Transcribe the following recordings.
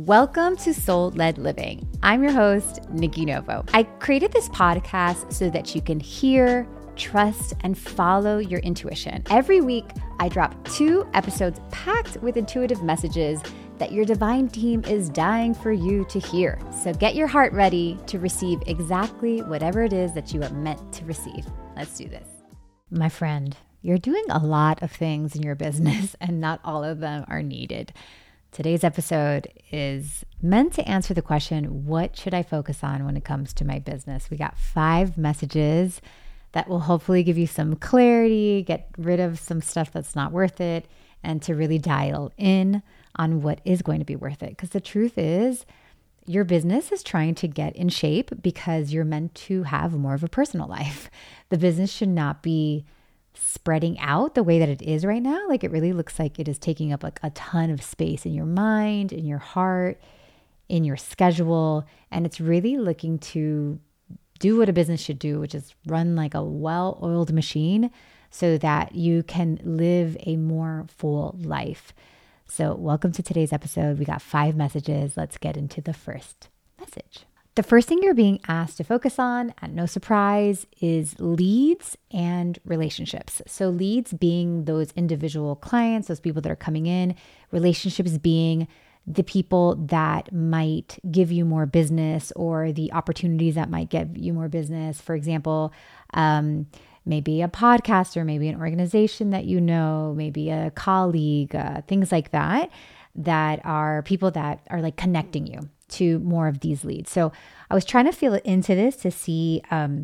Welcome to Soul Led Living. I'm your host, Nikki Novo. I created this podcast so that you can hear, trust, and follow your intuition. Every week, I drop 2 episodes packed with intuitive messages that your divine team is dying for you to hear. So get your heart ready to receive exactly whatever it is that you are meant to receive. Let's do this. My friend, you're doing a lot of things in your business and not all of them are needed. Today's episode is meant to answer the question, what should I focus on when it comes to my business? We got 5 messages that will hopefully give you some clarity, get rid of some stuff that's not worth it, and to really dial in on what is going to be worth it. Because the truth is, your business is trying to get in shape because you're meant to have more of a personal life. The business should not be spreading out the way that it is right now. Like, it really looks like it is taking up like a ton of space in your mind, in your heart, in your schedule. And it's really looking to do what a business should do, which is run like a well-oiled machine so that you can live a more full life. So welcome to today's episode. We got 5 messages. Let's get into the first message. The first thing you're being asked to focus on, at no surprise, is leads and relationships. So leads being those individual clients, those people that are coming in, relationships being the people that might give you more business or the opportunities that might give you more business. For example, maybe a podcaster, maybe an organization that you know, maybe a colleague, things like that, that are people that are like connecting you to more of these leads. So I was trying to feel into this to see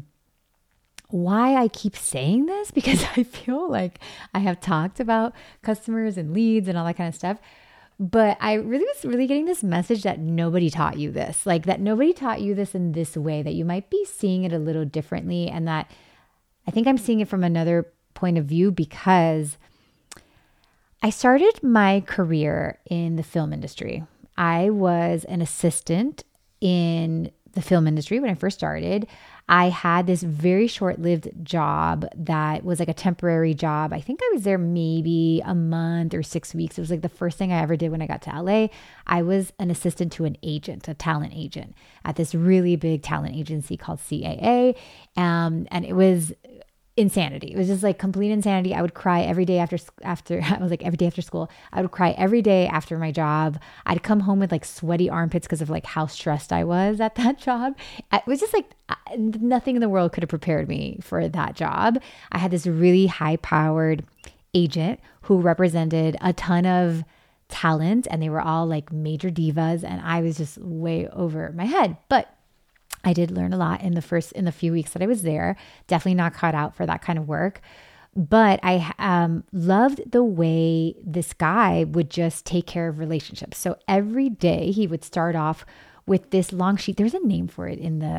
why I keep saying this, because I feel like I have talked about customers and leads and all that kind of stuff. But I really was getting this message that nobody taught you this, like that nobody taught you this in this way, that you might be seeing it a little differently. And that I think I'm seeing it from another point of view because I started my career in the film industry. I was an assistant in the film industry when I first started. I had this very short-lived job that was like a temporary job. I think I was there maybe a month or 6 weeks. It was like the first thing I ever did when I got to LA. I was an assistant to an agent, a talent agent at this really big talent agency called CAA. And it was insanity. It was just like complete insanity. I would cry every day after I was like every day after school. I would cry every day after my job. I'd come home with like sweaty armpits because of like how stressed I was at that job. It was just like nothing in the world could have prepared me for that job. I had this really high-powered agent who represented a ton of talent, and they were all like major divas, and I was just way over my head. But I did learn a lot in the few weeks that I was there. Definitely not cut out for that kind of work. But I loved the way this guy would just take care of relationships. So every day he would start off with this long sheet. There's a name for it in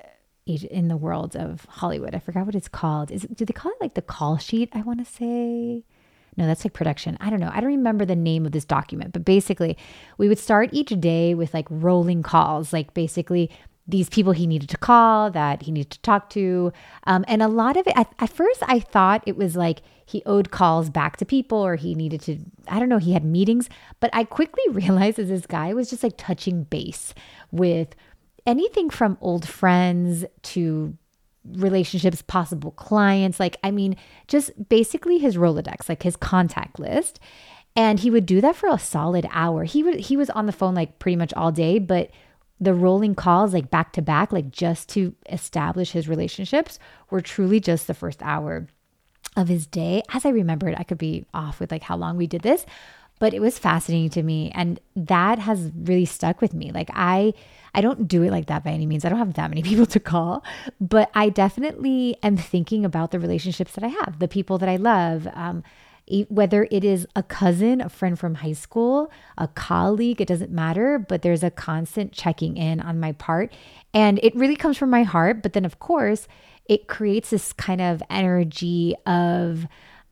the world of Hollywood. I forgot what it's called. Do they call it like the call sheet? I want to say. No, that's like production. I don't know. I don't remember the name of this document. But basically, we would start each day with like rolling calls, like basically these people he needed to call, that he needed to talk to. And a lot of it, at first I thought it was like he owed calls back to people, or he needed to, I don't know, he had meetings. But I quickly realized that this guy was just like touching base with anything from old friends to relationships, possible clients. Like, I mean, just basically his Rolodex, like his contact list. And he would do that for a solid hour. He was on the phone like pretty much all day, but the rolling calls like back to back, like just to establish his relationships, were truly just the first hour of his day. As I remembered, I could be off with like how long we did this, but it was fascinating to me. And that has really stuck with me. Like I don't do it like that by any means. I don't have that many people to call, but I definitely am thinking about the relationships that I have, the people that I love, whether it is a cousin, a friend from high school, a colleague, it doesn't matter, but there's a constant checking in on my part. And it really comes from my heart. But then of course, it creates this kind of energy of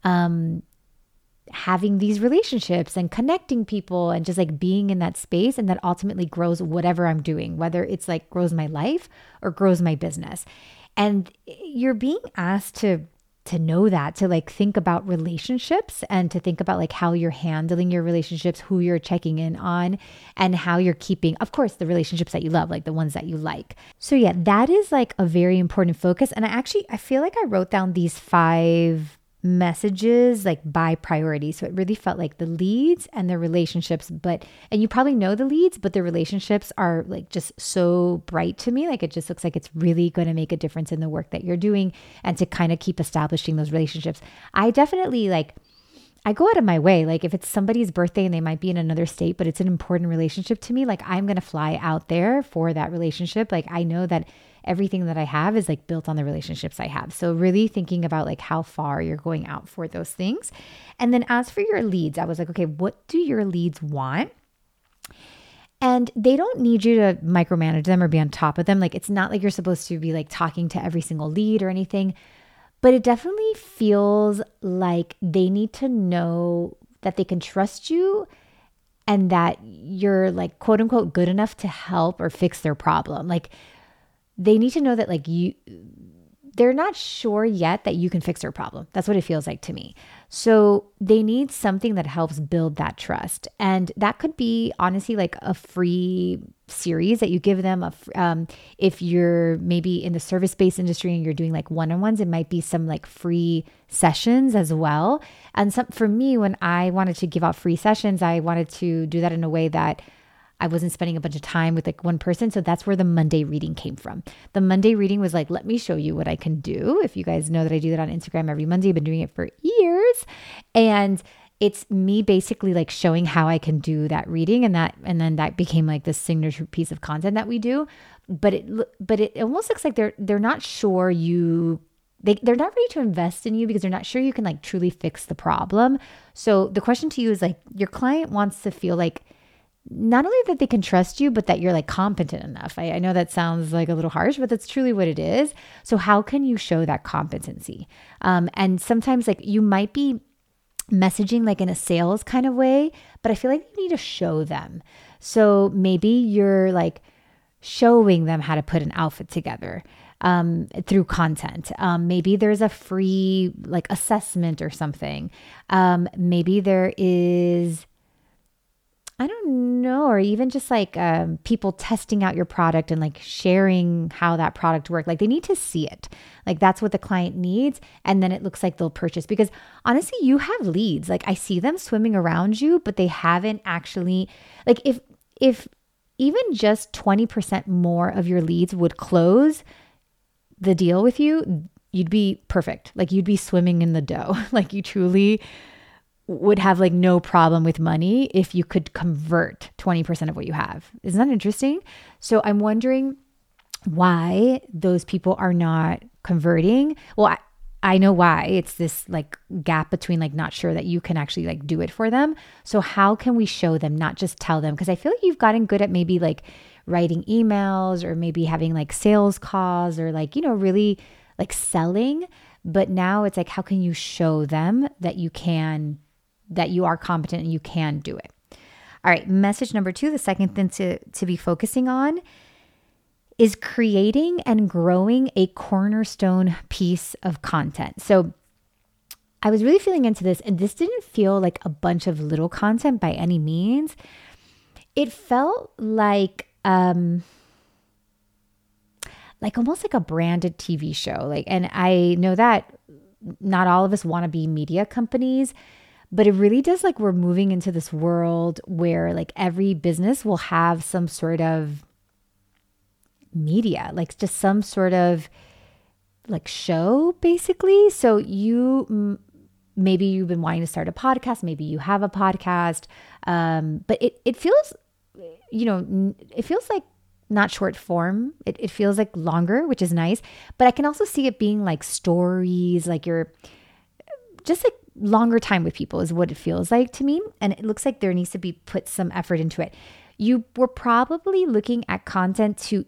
having these relationships and connecting people and just like being in that space. And that ultimately grows whatever I'm doing, whether it's like grows my life or grows my business. And you're being asked to to know that, to like think about relationships and to think about like how you're handling your relationships, who you're checking in on, and how you're keeping, of course, the relationships that you love, like the ones that you like. So yeah, that is like a very important focus. And I feel like I wrote down these 5 messages like by priority. So it really felt like the leads and the relationships, and you probably know the leads, but the relationships are like just so bright to me. Like it just looks like it's really going to make a difference in the work that you're doing and to kind of keep establishing those relationships. I definitely I go out of my way. Like if it's somebody's birthday and they might be in another state, but it's an important relationship to me, like I'm going to fly out there for that relationship. Like I know that everything that I have is like built on the relationships I have. So really thinking about like how far you're going out for those things. And then as for your leads, I was like, okay, what do your leads want? And they don't need you to micromanage them or be on top of them. Like it's not like you're supposed to be like talking to every single lead or anything, but it definitely feels like they need to know that they can trust you and that you're like quote unquote good enough to help or fix their problem. Like they need to know that they're not sure yet that you can fix their problem. That's what it feels like to me. So they need something that helps build that trust. And that could be honestly like a free series that you give them. If you're maybe in the service-based industry and you're doing like one-on-ones, it might be some like free sessions as well. And for me, when I wanted to give out free sessions, I wanted to do that in a way that I wasn't spending a bunch of time with like one person. So that's where the Monday reading came from. The Monday reading was like, let me show you what I can do. If you guys know that I do that on Instagram every Monday, I've been doing it for years. And it's me basically like showing how I can do that reading. And then that became like this signature piece of content that we do. But it almost looks like they're not sure they're not ready to invest in you because they're not sure you can like truly fix the problem. So the question to you is like, your client wants to feel like not only that they can trust you, but that you're like competent enough. I know that sounds like a little harsh, but that's truly what it is. So how can you show that competency? And sometimes like you might be messaging like in a sales kind of way, but I feel like you need to show them. So maybe you're like showing them how to put an outfit together through content. Maybe there's a free like assessment or something. Maybe there is, I don't know, or even just like people testing out your product and like sharing how that product worked. Like they need to see it. Like that's what the client needs. And then it looks like they'll purchase because honestly, you have leads. Like I see them swimming around you, but they haven't actually, like if even just 20% more of your leads would close the deal with you, you'd be perfect. Like you'd be swimming in the dough. Like you truly would have like no problem with money if you could convert 20% of what you have. Isn't that interesting? So I'm wondering why those people are not converting. Well, I know why. It's this like gap between like not sure that you can actually like do it for them. So how can we show them, not just tell them? Because I feel like you've gotten good at maybe like writing emails or maybe having like sales calls or like, really like selling. But now it's like, how can you show them that you are competent and you can do it? All right. Message number 2, the second thing to be focusing on is creating and growing a cornerstone piece of content. So I was really feeling into this, and this didn't feel like a bunch of little content by any means. It felt like almost like a branded TV show. And I know that not all of us want to be media companies, but it really does, like, we're moving into this world where like every business will have some sort of media, like just some sort of like show basically. So maybe you've been wanting to start a podcast, maybe you have a podcast, but it feels, it feels like not short form. It feels like longer, which is nice, but I can also see it being like stories, like you're just like longer time with people is what it feels like to me. And it looks like there needs to be put some effort into it. You were probably looking at content to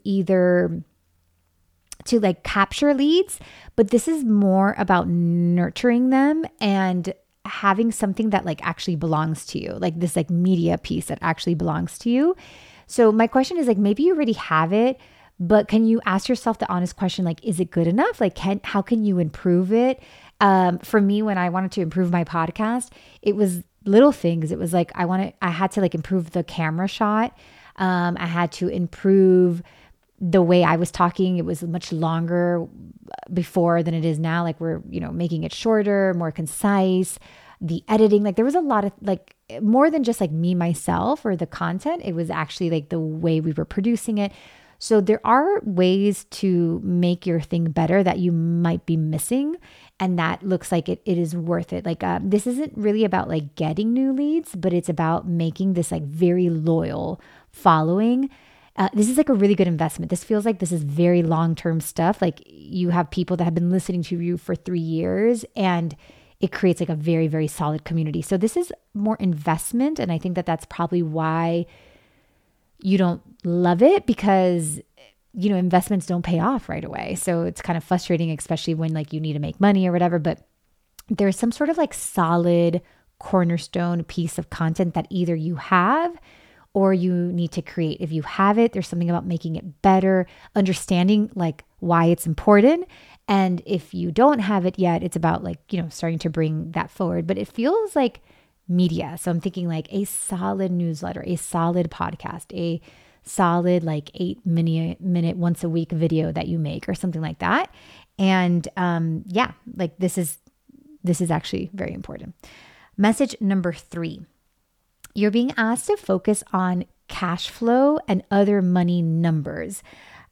like capture leads, but this is more about nurturing them and having something that like actually belongs to you, like this like media piece that actually belongs to you. So my question is like, maybe you already have it, but can you ask yourself the honest question, like, is it good enough? Like, how can you improve it? For me, when I wanted to improve my podcast, it was little things. It was like, I had to like improve the camera shot. I had to improve the way I was talking. It was much longer before than it is now. Like we're, making it shorter, more concise. The editing, like there was a lot of like more than just like me, myself or the content. It was actually like the way we were producing it. So there are ways to make your thing better that you might be missing. And that looks like it is worth it. Like this isn't really about like getting new leads, but it's about making this like very loyal following. This is like a really good investment. This feels like this is very long-term stuff. Like you have people that have been listening to you for 3 years and it creates like a very, very solid community. So this is more investment. And I think that that's probably why you don't love it, because investments don't pay off right away. So it's kind of frustrating, especially when like you need to make money or whatever, but there's some sort of like solid cornerstone piece of content that either you have or you need to create. If you have it, there's something about making it better, understanding like why it's important. And if you don't have it yet, it's about like, starting to bring that forward. But it feels like media. So I'm thinking like a solid newsletter, a solid podcast, a solid like 8-minute once a week video that you make or something like that. And like this is actually very important. Message number 3, you're being asked to focus on cash flow and other money numbers.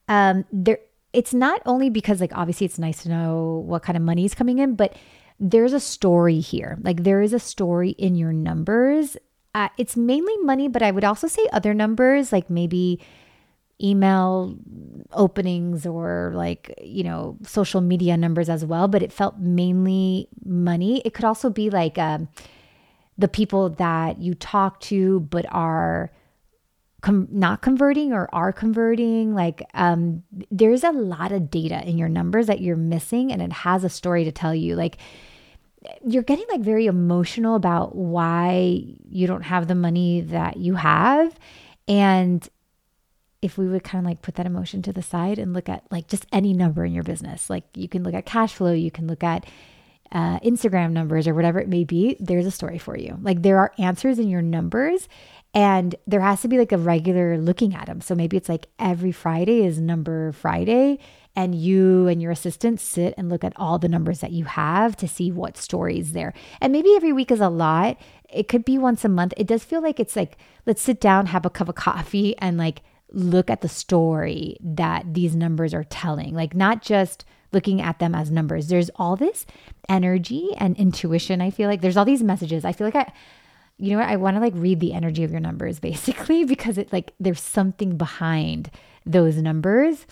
It's not only because like, obviously it's nice to know what kind of money is coming in, but there's a story here. Like there is a story in your numbers. It's mainly money, but I would also say other numbers, like maybe email openings or like, social media numbers as well. But it felt mainly money. It could also be like the people that you talk to, but are not converting or are converting. Like there's a lot of data in your numbers that you're missing, and it has a story to tell you. Like you're getting like very emotional about why you don't have the money that you have. And if we would kind of like put that emotion to the side and look at like just any number in your business, like you can look at cash flow, you can look at Instagram numbers or whatever it may be, there's a story for you. Like there are answers in your numbers, and there has to be like a regular looking at them. So maybe it's like every Friday is Number Friday, and you and your assistant sit and look at all the numbers that you have to see what story is there. And maybe every week is a lot. It could be once a month. It does feel like it's like, let's sit down, have a cup of coffee, and like look at the story that these numbers are telling. Like not just looking at them as numbers. There's all this energy and intuition. I feel like there's all these messages. I feel like I want to like read the energy of your numbers basically, because it's like there's something behind those numbers.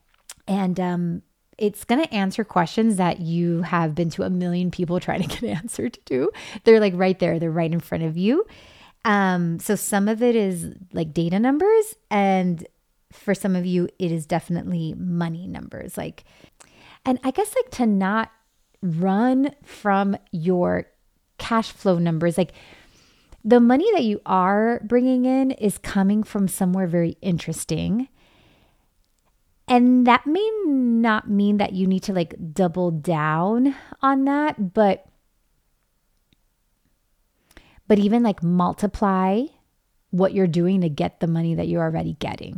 And it's going to answer questions that you have been to a million people trying to get answered to. They're like right there. They're right in front of you. So some of it is like data numbers. And for some of you, it is definitely money numbers. And I guess like to not run from your cash flow numbers, like the money that you are bringing in is coming from somewhere very interesting. And that may not mean that you need to like double down on that, but even like multiply what you're doing to get the money that you're already getting.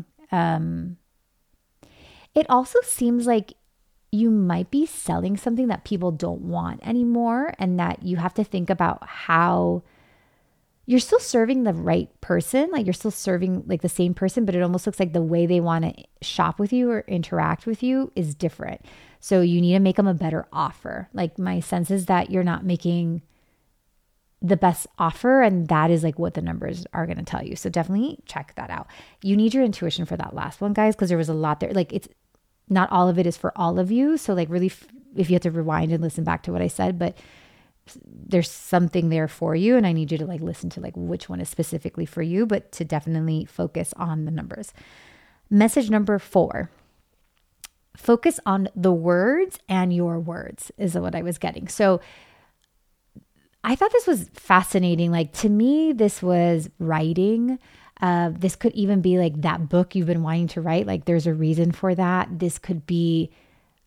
It also seems like you might be selling something that people don't want anymore, and that you have to think about how you're still serving the right person. Like you're still serving like the same person, but it almost looks like the way they want to shop with you or interact with you is different. So you need to make them a better offer. Like my sense is that you're not making the best offer, and that is like what the numbers are going to tell you. So definitely check that out. You need your intuition for that last one, guys, because there was a lot there. Like it's not all of it is for all of you. So like really, if you have to rewind and listen back to what I said, but there's something there for you. And I need you to like listen to like which one is specifically for you, but to definitely focus on the numbers. Message number 4, focus on the words and your words is what I was getting. So I thought this was fascinating. Like to me, this was writing. This could even be like that book you've been wanting to write. Like there's a reason for that. This could be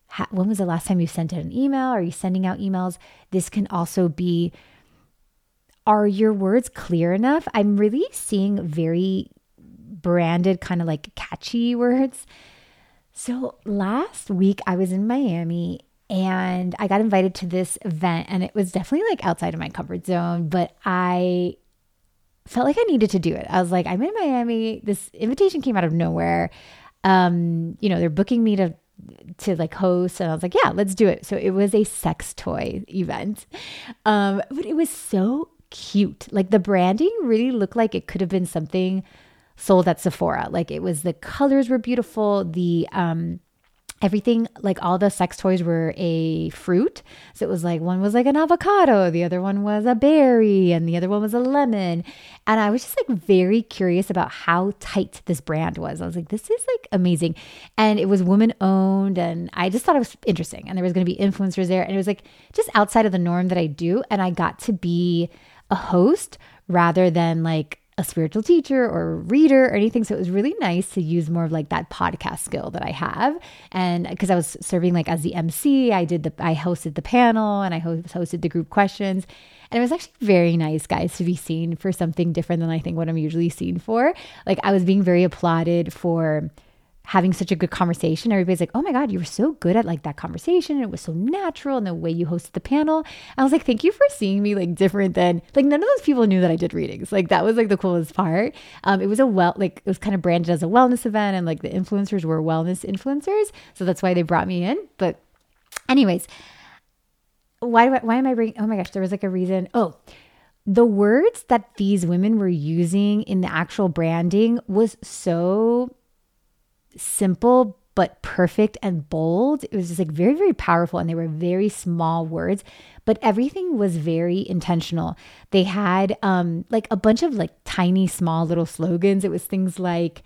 when was the last time you sent out an email? Are you sending out emails? This can also be, are your words clear enough? I'm really seeing very branded, kind of like catchy words. So last week I was in Miami and I got invited to this event, and it was definitely like outside of my comfort zone, but I felt like I needed to do it. I was like, I'm in Miami. This invitation came out of nowhere. They're booking me to like host, and I was like, yeah, let's do it. So it was a sex toy event. But it was so cute. Like the branding really looked like it could have been something sold at Sephora. Like it was, the colors were beautiful. The everything, like all the sex toys were a fruit. So it was like, one was like an avocado, the other one was a berry, and the other one was a lemon. And I was just like very curious about how tight this brand was. I was like, this is like amazing. And it was woman owned, and I just thought it was interesting. And there was going to be influencers there, and it was like just outside of the norm that I do. And I got to be a host rather than like a spiritual teacher or a reader or anything. So it was really nice to use more of like that podcast skill that I have. And because I was serving like as the MC, I hosted the panel, and I hosted the group questions. And it was actually very nice, guys, to be seen for something different than I think what I'm usually seen for. Like I was being very applauded for having such a good conversation. Everybody's like, oh my God, you were so good at like that conversation. It was so natural, and the way you hosted the panel. I was like, thank you for seeing me like different than, like, none of those people knew that I did readings. Like that was like the coolest part. It was it was kind of branded as a wellness event, and like the influencers were wellness influencers. So that's why they brought me in. But anyways, why am I bringing, oh my gosh, there was like a reason. Oh, the words that these women were using in the actual branding was so simple but perfect and bold. It was just like very, very powerful, and they were very small words, but everything was very intentional. They had like a bunch of like tiny, small little slogans. It was things like,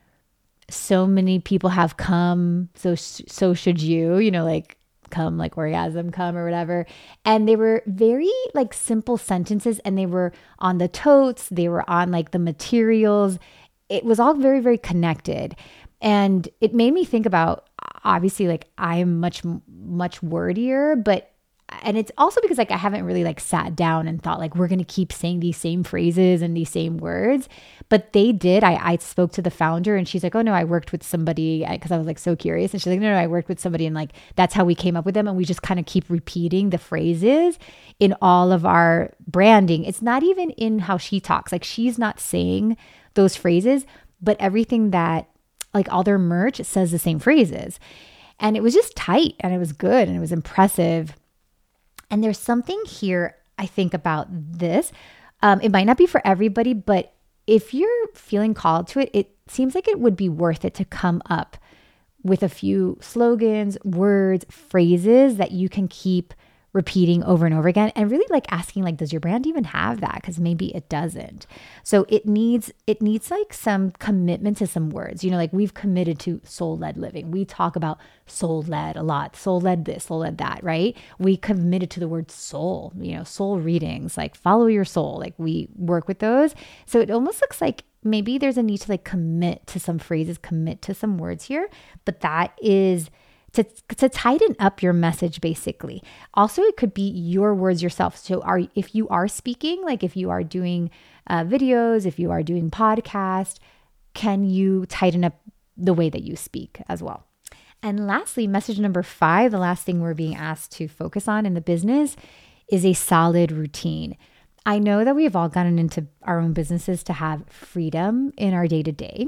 so many people have come, so should you, like come, like orgasm come or whatever. And they were very like simple sentences, and they were on the totes, they were on like the materials. It was all very, very connected. And it made me think about, obviously, like I'm much, much wordier, and it's also because like I haven't really like sat down and thought like we're going to keep saying these same phrases and these same words, but they did. I spoke to the founder, and she's like, oh no, I worked with somebody, because I was like so curious. And she's like, no, I worked with somebody, and like, that's how we came up with them. And we just kind of keep repeating the phrases in all of our branding. It's not even in how she talks. Like she's not saying those phrases, but everything that, like all their merch says the same phrases. And it was just tight, and it was good, and it was impressive. And there's something here, I think, about this. It might not be for everybody, but if you're feeling called to it, it seems like it would be worth it to come up with a few slogans, words, phrases that you can keep repeating over and over again, and really like asking like, does your brand even have that? Because maybe it doesn't. So it needs like some commitment to some words. Like we've committed to soul-led living. We talk about soul-led a lot, soul-led this, soul-led that, right? We committed to the word soul, soul readings, like follow your soul. Like we work with those. So it almost looks like maybe there's a need to like commit to some phrases, commit to some words here, but that is to tighten up your message, basically. Also, it could be your words yourself. So if you are speaking, like if you are doing videos, if you are doing podcast, can you tighten up the way that you speak as well? And lastly, message number 5, the last thing we're being asked to focus on in the business is a solid routine. I know that we have all gotten into our own businesses to have freedom in our day-to-day,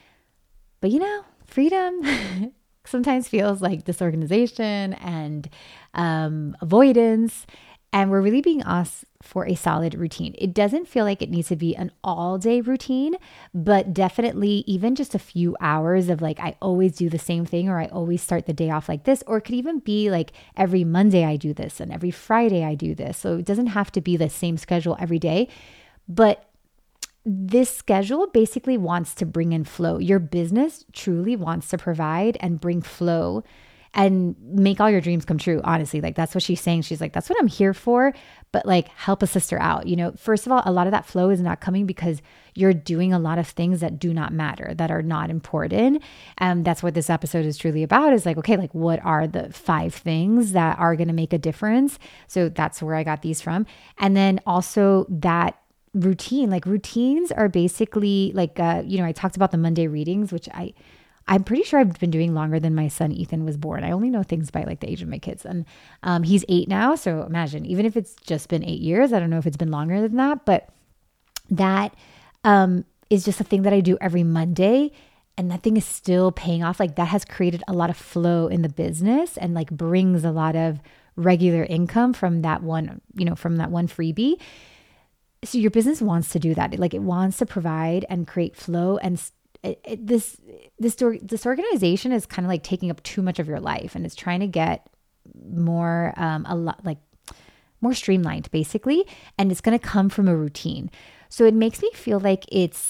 but freedom sometimes feels like disorganization and avoidance. And we're really being asked for a solid routine. It doesn't feel like it needs to be an all-day routine, but definitely even just a few hours of like, I always do the same thing, or I always start the day off like this, or it could even be like every Monday I do this and every Friday I do this. So it doesn't have to be the same schedule every day, but this schedule basically wants to bring in flow. Your business truly wants to provide and bring flow and make all your dreams come true. Honestly, like that's what she's saying. She's like, that's what I'm here for. But like, help a sister out. You know, first of all, a lot of that flow is not coming because you're doing a lot of things that do not matter, that are not important. And that's what this episode is truly about, is like, okay, like what are the 5 things that are going to make a difference? So that's where I got these from. And then also that routine, like routines are basically like, I talked about the Monday readings, which I'm pretty sure I've been doing longer than my son Ethan was born. I only know things by like the age of my kids. And he's 8 now. So imagine, even if it's just been 8 years, I don't know if it's been longer than that, but that is just a thing that I do every Monday. And that thing is still paying off. Like that has created a lot of flow in the business and like brings a lot of regular income from that one, from that one freebie. So your business wants to do that. Like it wants to provide and create flow. And this organization is kind of like taking up too much of your life, and it's trying to get more, more streamlined basically. And it's going to come from a routine. So it makes me feel like it's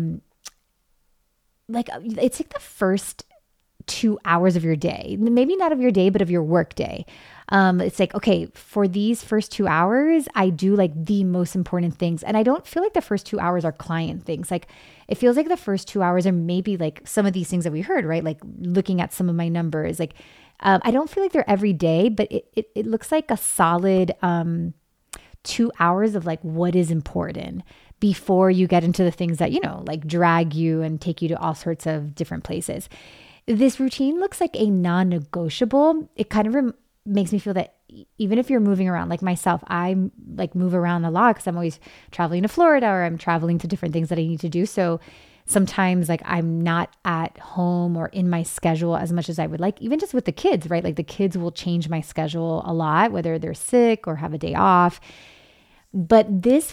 like the first 2 hours of your day, maybe not of your day, but of your work day. It's like, okay, for these first 2 hours, I do like the most important things. And I don't feel like the first 2 hours are client things. Like it feels like the first 2 hours are maybe like some of these things that we heard, right? Like looking at some of my numbers, like, I don't feel like they're every day, but it looks like a solid, 2 hours of like what is important before you get into the things that, like drag you and take you to all sorts of different places. This routine looks like a non-negotiable. It kind of makes me feel that even if you're moving around, like myself, I like move around a lot because I'm always traveling to Florida or I'm traveling to different things that I need to do. So sometimes like I'm not at home or in my schedule as much as I would like, even just with the kids, right? Like the kids will change my schedule a lot, whether they're sick or have a day off. But this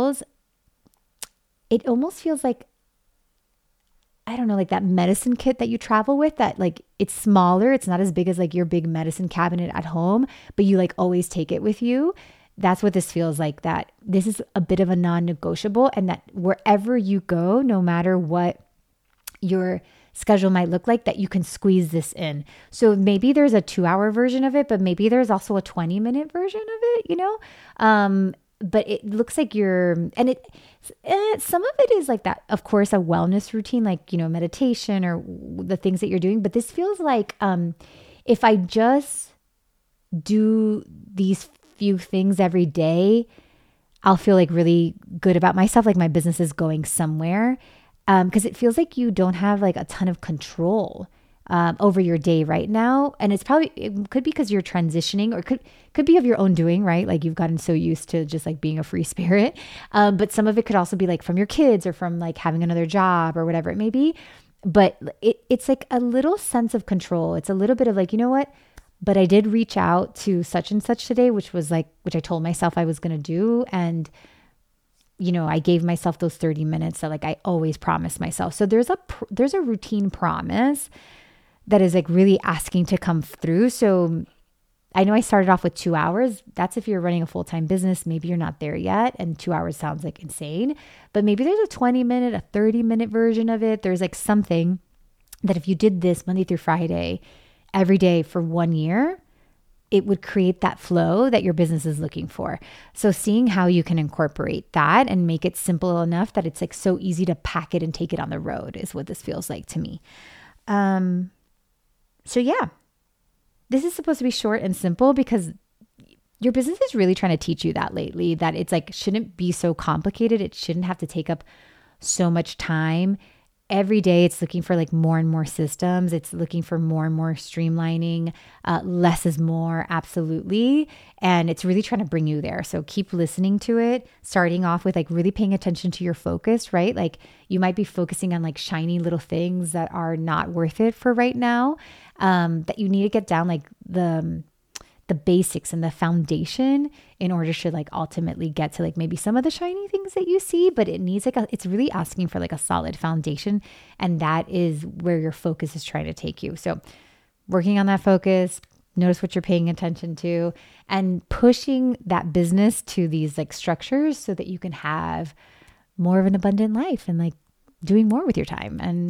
it almost feels like, I don't know, like that medicine kit that you travel with, that like it's smaller. It's not as big as like your big medicine cabinet at home, but you like always take it with you. That's what this feels like, that this is a bit of a non-negotiable, and that wherever you go, no matter what your schedule might look like, that you can squeeze this in. So maybe there's a 2-hour version of it, but maybe there's also a 20-minute version of it, but it looks like some of it is like that, of course, a wellness routine, like, meditation or the things that you're doing. But this feels like, if I just do these few things every day, I'll feel like really good about myself. Like my business is going somewhere. Cause it feels like you don't have like a ton of control over your day right now. And it could be because you're transitioning, or could be of your own doing, right? Like you've gotten so used to just like being a free spirit. But some of it could also be like from your kids or from like having another job or whatever it may be. But it's like a little sense of control. It's a little bit of like, you know what? But I did reach out to such and such today, which I told myself I was going to do. And I gave myself those 30 minutes that like I always promise myself. So there's a routine promise that is like really asking to come through. So I know I started off with 2 hours. That's if you're running a full-time business. Maybe you're not there yet, and 2 hours sounds like insane, but maybe there's a 20-minute, a 30-minute version of it. There's like something that if you did this Monday through Friday, every day for 1 year, it would create that flow that your business is looking for. So seeing how you can incorporate that and make it simple enough that it's like so easy to pack it and take it on the road is what this feels like to me. So yeah, this is supposed to be short and simple because your business is really trying to teach you that lately, that it's like, shouldn't be so complicated. It shouldn't have to take up so much time. Every day it's looking for like more and more systems. It's looking for more and more streamlining. Less is more, absolutely. And it's really trying to bring you there. So keep listening to it, starting off with like really paying attention to your focus, right? Like you might be focusing on like shiny little things that are not worth it for right now, that you need to get down like the basics and the foundation in order to like ultimately get to like maybe some of the shiny things that you see, but it needs like it's really asking for like a solid foundation. And that is where your focus is trying to take you. So working on that focus, notice what you're paying attention to, and pushing that business to these like structures so that you can have more of an abundant life and like doing more with your time and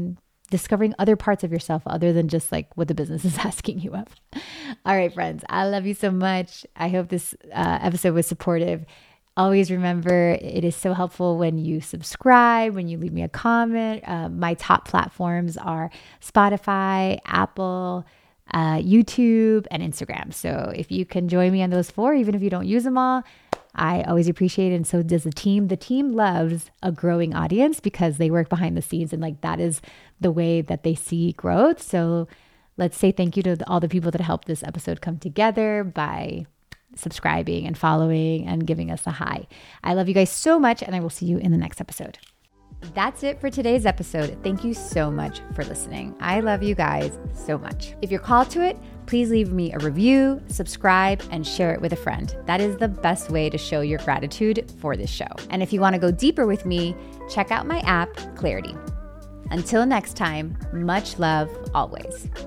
discovering other parts of yourself other than just like what the business is asking you of. All right, friends, I love you so much. I hope this episode was supportive. Always remember, it is so helpful when you subscribe, when you leave me a comment. My top platforms are Spotify, Apple, YouTube, and Instagram. So if you can join me on those 4, even if you don't use them all, I always appreciate it. And so does the team. The team loves a growing audience because they work behind the scenes and like that is the way that they see growth. So let's say thank you to all the people that helped this episode come together by subscribing and following and giving us a hi. I love you guys so much, and I will see you in the next episode. That's it for today's episode. Thank you so much for listening. I love you guys so much. If you're called to it, please leave me a review, subscribe, and share it with a friend. That is the best way to show your gratitude for this show. And if you want to go deeper with me, check out my app, Clarity. Until next time, much love always.